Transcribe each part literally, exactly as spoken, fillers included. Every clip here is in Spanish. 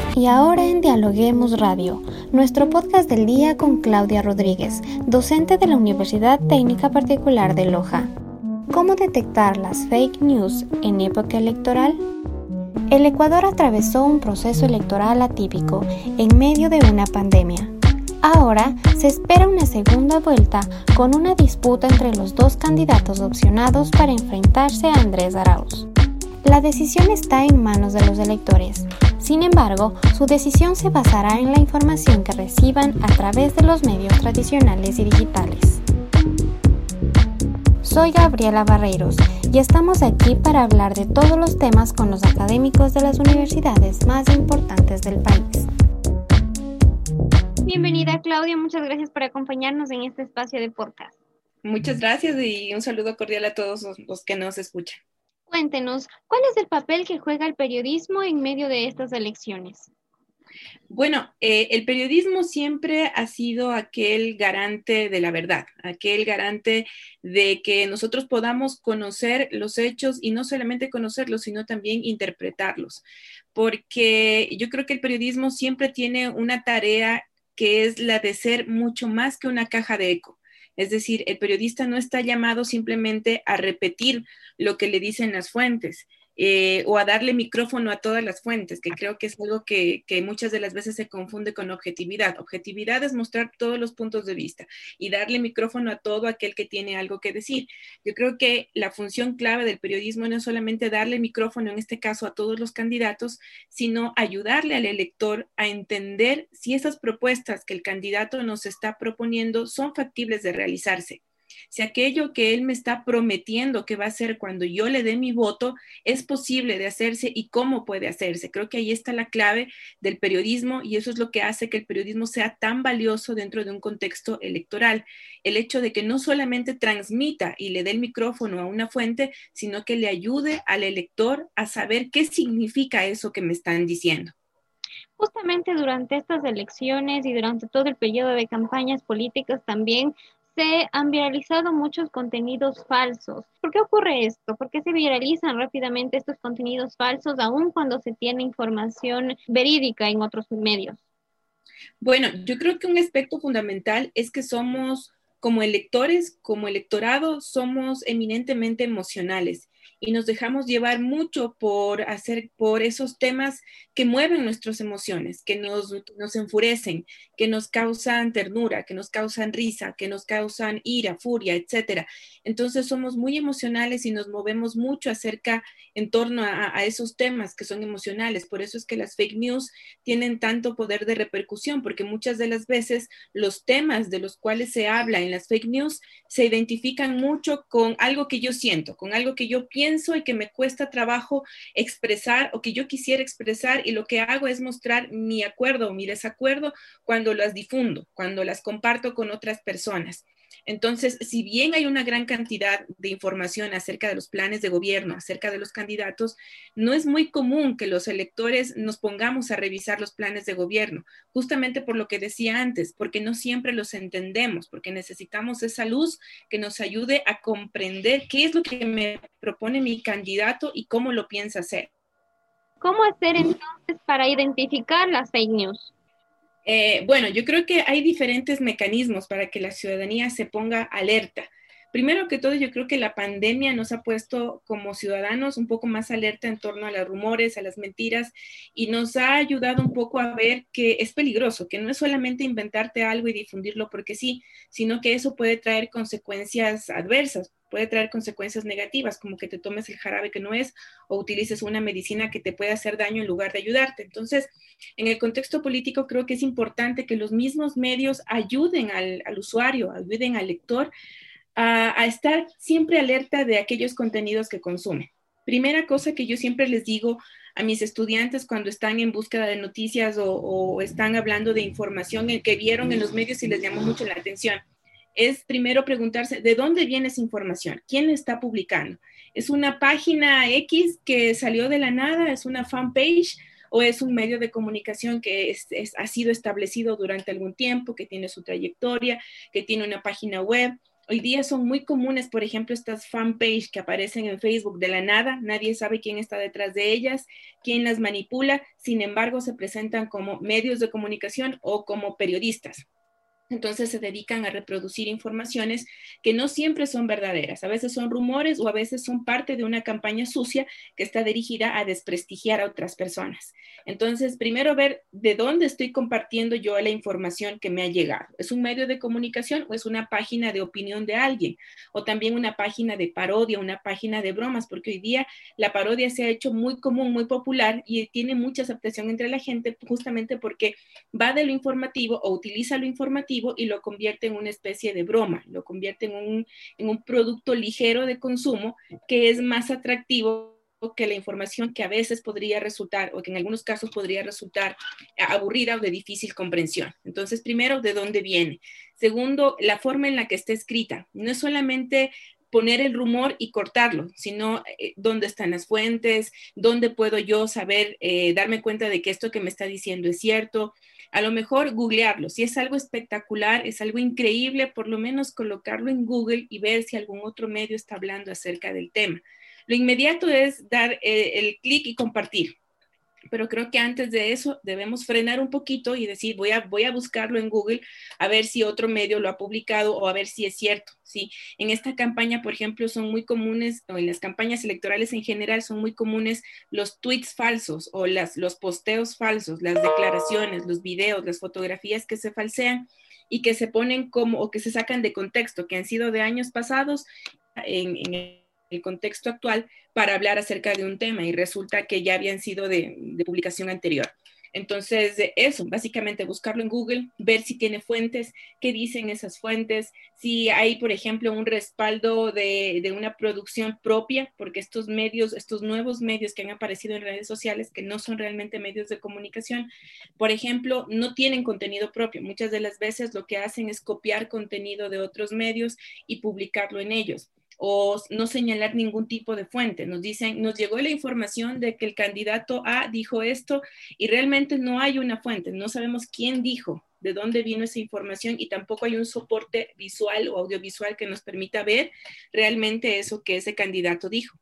Y ahora en Dialoguemos Radio, nuestro podcast del día con Claudia Rodríguez, docente de la Universidad Técnica Particular de Loja. ¿Cómo detectar las fake news en época electoral? El Ecuador atravesó un proceso electoral atípico en medio de una pandemia. Ahora se espera una segunda vuelta con una disputa entre los dos candidatos opcionados para enfrentarse a Andrés Arauz. La decisión está en manos de los electores. Sin embargo, su decisión se basará en la información que reciban a través de los medios tradicionales y digitales. Soy Gabriela Barreiros y estamos aquí para hablar de todos los temas con los académicos de las universidades más importantes del país. Bienvenida, Claudia, muchas gracias por acompañarnos en este espacio de podcast. Muchas gracias y un saludo cordial a todos los, los que nos escuchan. Cuéntenos, ¿cuál es el papel que juega el periodismo en medio de estas elecciones? Bueno, eh, el periodismo siempre ha sido aquel garante de la verdad, aquel garante de que nosotros podamos conocer los hechos y no solamente conocerlos, sino también interpretarlos. Porque yo creo que el periodismo siempre tiene una tarea que es la de ser mucho más que una caja de eco. Es decir, el periodista no está llamado simplemente a repetir lo que le dicen las fuentes eh, o a darle micrófono a todas las fuentes, que creo que es algo que, que muchas de las veces se confunde con objetividad. Objetividad es mostrar todos los puntos de vista y darle micrófono a todo aquel que tiene algo que decir. Yo creo que la función clave del periodismo no es solamente darle micrófono, en este caso a todos los candidatos, sino ayudarle al elector a entender si esas propuestas que el candidato nos está proponiendo son factibles de realizarse. Si aquello que él me está prometiendo que va a hacer cuando yo le dé mi voto es posible de hacerse y cómo puede hacerse. Creo que ahí está la clave del periodismo y eso es lo que hace que el periodismo sea tan valioso dentro de un contexto electoral. El hecho de que no solamente transmita y le dé el micrófono a una fuente, sino que le ayude al elector a saber qué significa eso que me están diciendo. Justamente durante estas elecciones y durante todo el periodo de campañas políticas también se han viralizado muchos contenidos falsos. ¿Por qué ocurre esto? ¿Por qué se viralizan rápidamente estos contenidos falsos aun cuando se tiene información verídica en otros medios? Bueno, yo creo que un aspecto fundamental es que somos, como electores, como electorado, somos eminentemente emocionales y nos dejamos llevar mucho por hacer, por esos temas que mueven nuestras emociones, que nos, nos enfurecen, que nos causan ternura, que nos causan risa, que nos causan ira, furia, etcétera. Entonces somos muy emocionales y nos movemos mucho acerca, en torno a, a esos temas que son emocionales. Por eso es que las fake news tienen tanto poder de repercusión, porque muchas de las veces los temas de los cuales se habla en las fake news se identifican mucho con algo que yo siento, con algo que yo pienso y que me cuesta trabajo expresar o que yo quisiera expresar, y lo que hago es mostrar mi acuerdo o mi desacuerdo cuando las difundo, cuando las comparto con otras personas. Entonces, si bien hay una gran cantidad de información acerca de los planes de gobierno, acerca de los candidatos, no es muy común que los electores nos pongamos a revisar los planes de gobierno, justamente por lo que decía antes, porque no siempre los entendemos, porque necesitamos esa luz que nos ayude a comprender qué es lo que me propone mi candidato y cómo lo piensa hacer. ¿Cómo hacer entonces para identificar las fake news? Eh, bueno, yo creo que hay diferentes mecanismos para que la ciudadanía se ponga alerta. Primero que todo, yo creo que la pandemia nos ha puesto como ciudadanos un poco más alerta en torno a los rumores, a las mentiras, y nos ha ayudado un poco a ver que es peligroso, que no es solamente inventarte algo y difundirlo porque sí, sino que eso puede traer consecuencias adversas, puede traer consecuencias negativas, como que te tomes el jarabe que no es o utilices una medicina que te puede hacer daño en lugar de ayudarte. Entonces, en el contexto político creo que es importante que los mismos medios ayuden al, al usuario, ayuden al lector a, a estar siempre alerta de aquellos contenidos que consumen. Primera cosa que yo siempre les digo a mis estudiantes cuando están en búsqueda de noticias o, o están hablando de información que vieron en los medios y les llamó mucho la atención, es primero preguntarse de dónde viene esa información, quién la está publicando. ¿Es una página X que salió de la nada? ¿Es una fanpage? ¿O es un medio de comunicación que es, es, ha sido establecido durante algún tiempo, que tiene su trayectoria, que tiene una página web? Hoy día son muy comunes, por ejemplo, estas fanpage que aparecen en Facebook de la nada, nadie sabe quién está detrás de ellas, quién las manipula, sin embargo se presentan como medios de comunicación o como periodistas. Entonces se dedican a reproducir informaciones que no siempre son verdaderas. A veces son rumores o a veces son parte de una campaña sucia que está dirigida a desprestigiar a otras personas. Entonces, primero ver de dónde estoy compartiendo yo la información que me ha llegado. ¿Es un medio de comunicación o es una página de opinión de alguien? O también una página de parodia, una página de bromas, porque hoy día la parodia se ha hecho muy común, muy popular y tiene mucha aceptación entre la gente justamente porque va de lo informativo o utiliza lo informativo y lo convierte en una especie de broma, lo convierte en un, en un producto ligero de consumo que es más atractivo que la información que a veces podría resultar o que en algunos casos podría resultar aburrida o de difícil comprensión. Entonces, primero, ¿de dónde viene? Segundo, la forma en la que está escrita. No es solamente poner el rumor y cortarlo, sino eh, dónde están las fuentes, dónde puedo yo saber, eh, darme cuenta de que esto que me está diciendo es cierto. A lo mejor googlearlo, si es algo espectacular, es algo increíble, por lo menos colocarlo en Google y ver si algún otro medio está hablando acerca del tema. Lo inmediato es dar eh, el clic y compartir. Pero creo que antes de eso debemos frenar un poquito y decir, voy a, voy a buscarlo en Google a ver si otro medio lo ha publicado o a ver si es cierto. ¿Sí? En esta campaña, por ejemplo, son muy comunes, o en las campañas electorales en general, son muy comunes los tweets falsos o las, los posteos falsos, las declaraciones, los videos, las fotografías que se falsean y que se ponen como, o que se sacan de contexto, que han sido de años pasados en, en el contexto actual para hablar acerca de un tema y resulta que ya habían sido de, de publicación anterior. Entonces, eso, básicamente buscarlo en Google, ver si tiene fuentes, qué dicen esas fuentes, si hay, por ejemplo, un respaldo de, de una producción propia, porque estos medios, estos nuevos medios que han aparecido en redes sociales, que no son realmente medios de comunicación, por ejemplo, no tienen contenido propio. Muchas de las veces lo que hacen es copiar contenido de otros medios y publicarlo en ellos, o no señalar ningún tipo de fuente. Nos dicen, nos llegó la información de que el candidato A dijo esto y realmente no hay una fuente, no sabemos quién dijo, de dónde vino esa información y tampoco hay un soporte visual o audiovisual que nos permita ver realmente eso que ese candidato dijo.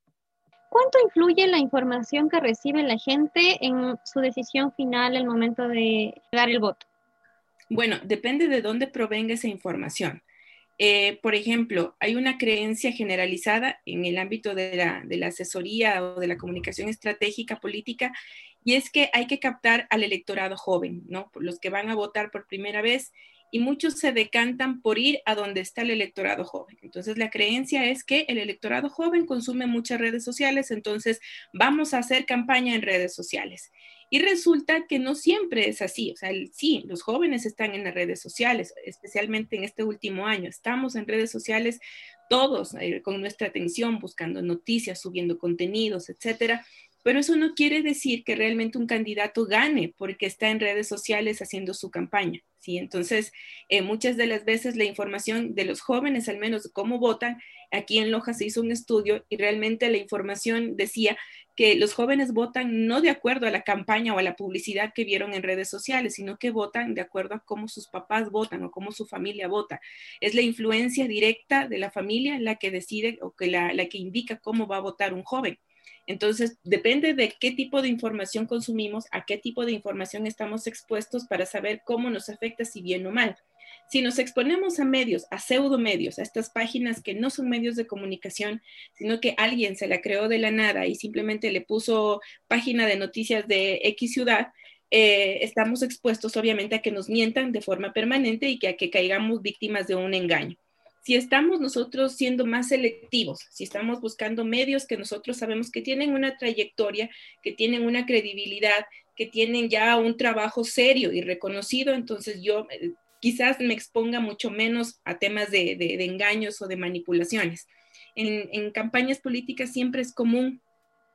¿Cuánto influye la información que recibe la gente en su decisión final al momento de dar el voto? Bueno, depende de dónde provenga esa información. Eh, por ejemplo, hay una creencia generalizada en el ámbito de la, de la asesoría o de la comunicación estratégica política, y es que hay que captar al electorado joven, ¿no? Por los que van a votar por primera vez, y muchos se decantan por ir a donde está el electorado joven. Entonces, la creencia es que el electorado joven consume muchas redes sociales, entonces vamos a hacer campaña en redes sociales. Y resulta que no siempre es así. O sea, sí, los jóvenes están en las redes sociales, especialmente en este último año. Estamos en redes sociales todos eh, con nuestra atención, buscando noticias, subiendo contenidos, etcétera. Pero eso no quiere decir que realmente un candidato gane porque está en redes sociales haciendo su campaña, ¿sí? Entonces, eh, muchas de las veces la información de los jóvenes, al menos de cómo votan, aquí en Loja se hizo un estudio y realmente la información decía que los jóvenes votan no de acuerdo a la campaña o a la publicidad que vieron en redes sociales, sino que votan de acuerdo a cómo sus papás votan o cómo su familia vota. Es la influencia directa de la familia la que decide o que la, la que indica cómo va a votar un joven. Entonces, depende de qué tipo de información consumimos, a qué tipo de información estamos expuestos para saber cómo nos afecta, si bien o mal. Si nos exponemos a medios, a pseudomedios, a estas páginas que no son medios de comunicación, sino que alguien se la creó de la nada y simplemente le puso página de noticias de X ciudad, eh, estamos expuestos obviamente a que nos mientan de forma permanente y que a que caigamos víctimas de un engaño. Si estamos nosotros siendo más selectivos, si estamos buscando medios que nosotros sabemos que tienen una trayectoria, que tienen una credibilidad, que tienen ya un trabajo serio y reconocido, entonces yo eh, quizás me exponga mucho menos a temas de, de, de engaños o de manipulaciones. En, en campañas políticas siempre es común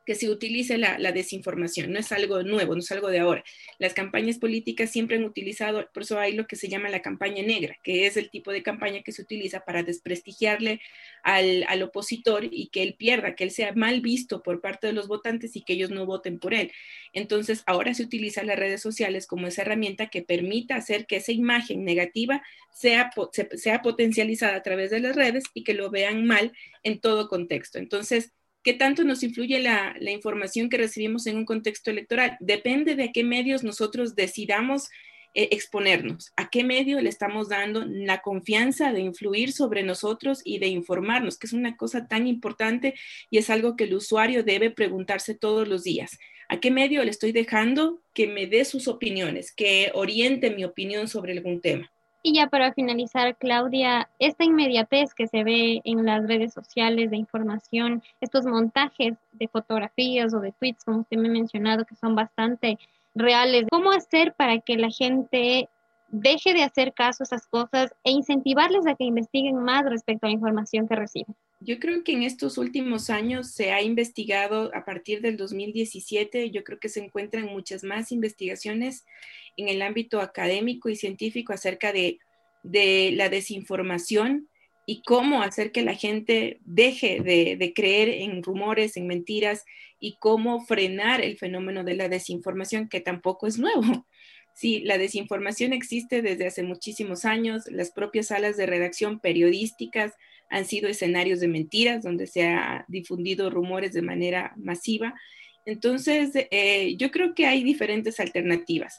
que se utilice la, la desinformación, no es algo nuevo, no es algo de ahora. Las campañas políticas siempre han utilizado, por eso hay lo que se llama la campaña negra, que es el tipo de campaña que se utiliza para desprestigiarle al, al opositor y que él pierda, que él sea mal visto por parte de los votantes y que ellos no voten por él. Entonces, ahora se utilizan las redes sociales como esa herramienta que permita hacer que esa imagen negativa sea, sea potencializada a través de las redes y que lo vean mal en todo contexto. Entonces, ¿qué tanto nos influye la, la información que recibimos en un contexto electoral? Depende de a qué medios nosotros decidamos eh, exponernos, a qué medio le estamos dando la confianza de influir sobre nosotros y de informarnos, que es una cosa tan importante y es algo que el usuario debe preguntarse todos los días. ¿A qué medio le estoy dejando que me dé sus opiniones, que oriente mi opinión sobre algún tema? Y ya para finalizar, Claudia, esta inmediatez que se ve en las redes sociales de información, estos montajes de fotografías o de tweets, como usted me ha mencionado, que son bastante reales, ¿cómo hacer para que la gente deje de hacer caso a esas cosas e incentivarles a que investiguen más respecto a la información que reciben? Yo creo que en estos últimos años se ha investigado a partir del dos mil diecisiete, yo creo que se encuentran muchas más investigaciones en el ámbito académico y científico acerca de, de la desinformación y cómo hacer que la gente deje de, de creer en rumores, en mentiras y cómo frenar el fenómeno de la desinformación, que tampoco es nuevo. Sí, la desinformación existe desde hace muchísimos años, las propias salas de redacción periodísticas han sido escenarios de mentiras donde se ha difundido rumores de manera masiva. Entonces, eh, yo creo que hay diferentes alternativas.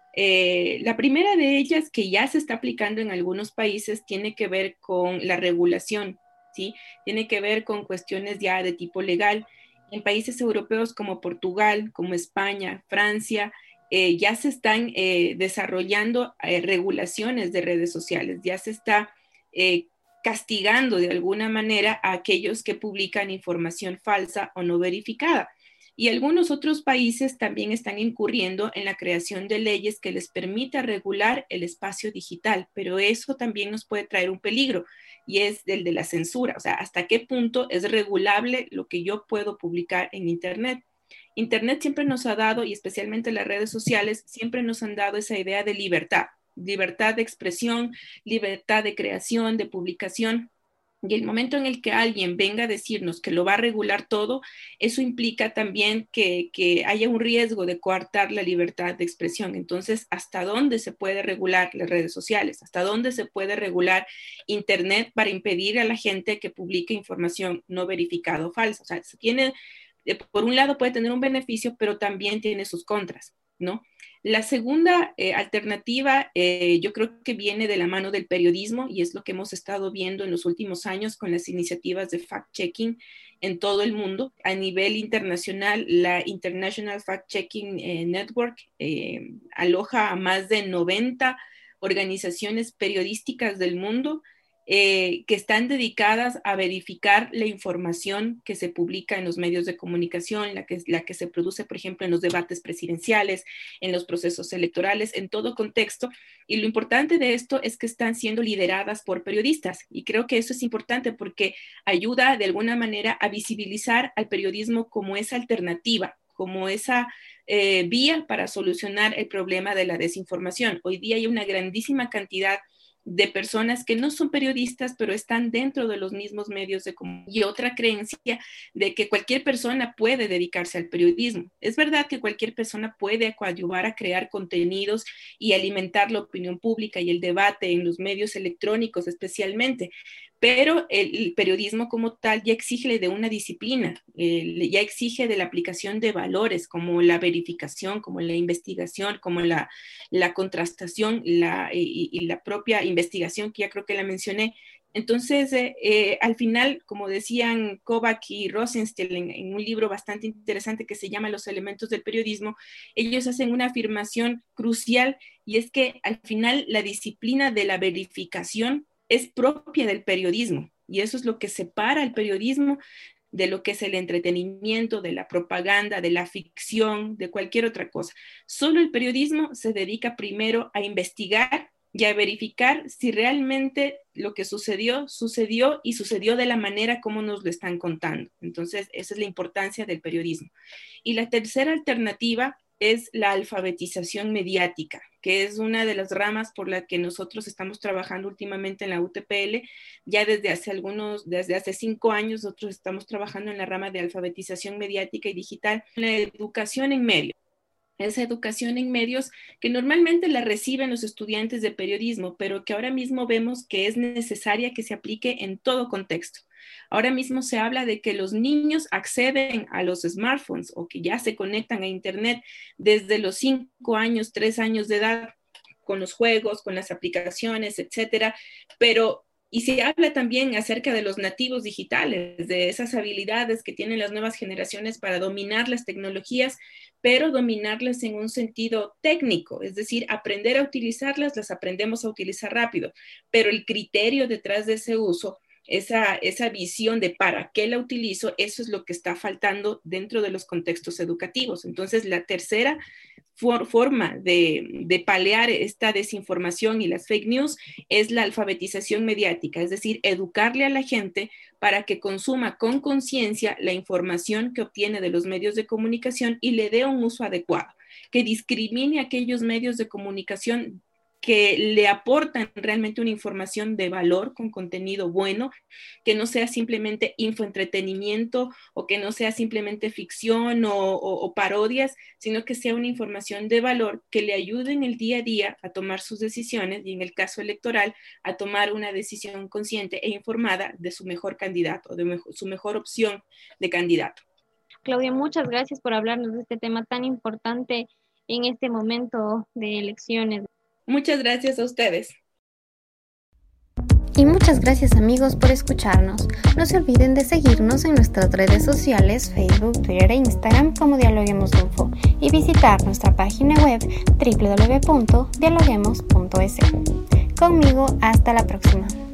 Eh, la primera de ellas, que ya se está aplicando en algunos países, tiene que ver con la regulación, ¿sí? Tiene que ver con cuestiones ya de tipo legal. En países europeos como Portugal, como España, Francia, eh, ya se están eh, desarrollando eh, regulaciones de redes sociales, ya se está eh, castigando de alguna manera a aquellos que publican información falsa o no verificada. Y algunos otros países también están incurriendo en la creación de leyes que les permita regular el espacio digital, pero eso también nos puede traer un peligro y es el de la censura, o sea, hasta qué punto es regulable lo que yo puedo publicar en Internet. Internet siempre nos ha dado, y especialmente las redes sociales, siempre nos han dado esa idea de libertad, libertad de expresión, libertad de creación, de publicación. Y el momento en el que alguien venga a decirnos que lo va a regular todo, eso implica también que, que haya un riesgo de coartar la libertad de expresión. Entonces, ¿hasta dónde se puede regular las redes sociales? ¿Hasta dónde se puede regular Internet para impedir a la gente que publique información no verificada o falsa? O sea, se tiene, por un lado puede tener un beneficio, pero también tiene sus contras, ¿no? La segunda eh, alternativa, eh, yo creo que viene de la mano del periodismo y es lo que hemos estado viendo en los últimos años con las iniciativas de fact-checking en todo el mundo. A nivel internacional, la International Fact-Checking eh, Network eh, aloja a más de noventa organizaciones periodísticas del mundo eh, que están dedicadas a verificar la información que se publica en los medios de comunicación, la que, la que se produce, por ejemplo, en los debates presidenciales, en los procesos electorales, en todo contexto. Y lo importante de esto es que están siendo lideradas por periodistas. Y creo que eso es importante porque ayuda de alguna manera a visibilizar al periodismo como esa alternativa, como esa eh, vía para solucionar el problema de la desinformación. Hoy día hay una grandísima cantidad de personas que no son periodistas, pero están dentro de los mismos medios de comunicación. Y otra creencia de que cualquier persona puede dedicarse al periodismo. Es verdad que cualquier persona puede coadyuvar a crear contenidos y alimentar la opinión pública y el debate en los medios electrónicos especialmente, pero el, el periodismo como tal ya exige de una disciplina, eh, ya exige de la aplicación de valores como la verificación, como la investigación, como la, la contrastación la, y, y la propia investigación, que ya creo que la mencioné. Entonces, eh, eh, al final, como decían Kovac y Rosenstiel en, en un libro bastante interesante que se llama Los elementos del periodismo, ellos hacen una afirmación crucial y es que al final la disciplina de la verificación es propia del periodismo y eso es lo que separa el periodismo de lo que es el entretenimiento, de la propaganda, de la ficción, de cualquier otra cosa. Solo el periodismo se dedica primero a investigar y a verificar si realmente lo que sucedió, sucedió y sucedió de la manera como nos lo están contando. Entonces, esa es la importancia del periodismo. Y la tercera alternativa es la alfabetización mediática, que es una de las ramas por la que nosotros estamos trabajando últimamente en la U T P L. Ya desde hace algunos, desde hace cinco años, nosotros estamos trabajando en la rama de alfabetización mediática y digital, la educación en medios. Esa educación en medios que normalmente la reciben los estudiantes de periodismo, pero que ahora mismo vemos que es necesaria que se aplique en todo contexto. Ahora mismo se habla de que los niños acceden a los smartphones o que ya se conectan a Internet desde los cinco años, tres años de edad, con los juegos, con las aplicaciones, etcétera, pero y se habla también acerca de los nativos digitales, de esas habilidades que tienen las nuevas generaciones para dominar las tecnologías, pero dominarlas en un sentido técnico, es decir, aprender a utilizarlas, las aprendemos a utilizar rápido, pero el criterio detrás de ese uso, esa, esa visión de para qué la utilizo, eso es lo que está faltando dentro de los contextos educativos. Entonces, la tercera for, forma de, de paliar esta desinformación y las fake news es la alfabetización mediática, es decir, educarle a la gente para que consuma con conciencia la información que obtiene de los medios de comunicación y le dé un uso adecuado, que discrimine aquellos medios de comunicación que le aportan realmente una información de valor con contenido bueno, que no sea simplemente infoentretenimiento o que no sea simplemente ficción o, o, o parodias, sino que sea una información de valor que le ayude en el día a día a tomar sus decisiones y en el caso electoral a tomar una decisión consciente e informada de su mejor candidato, de mejor, su mejor opción de candidato. Claudia, muchas gracias por hablarnos de este tema tan importante en este momento de elecciones. Muchas gracias a ustedes. Y muchas gracias amigos por escucharnos. No se olviden de seguirnos en nuestras redes sociales, Facebook, Twitter e Instagram como Dialoguemos Info y visitar nuestra página web doble u doble u doble u punto dialoguemos punto es. Conmigo, hasta la próxima.